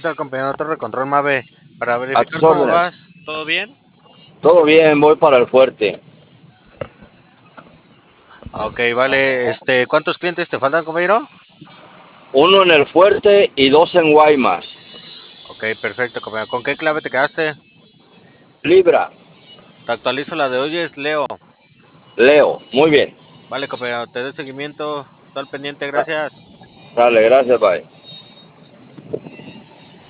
tal, compañero? Torre Control Mave. Para A verificar tus cómo órdenes. vas, ¿todo bien? Todo bien, voy para el fuerte. Ok, vale. ¿Cuántos clientes te faltan, compañero? Uno en el fuerte y dos en Guaymas. Ok, perfecto, compañero. ¿Con qué clave te quedaste? Libra, Te actualizo la de hoy, es Leo. Leo. Muy bien. Vale, compañero, te doy seguimiento. Todo al pendiente, gracias. Dale, gracias, bye.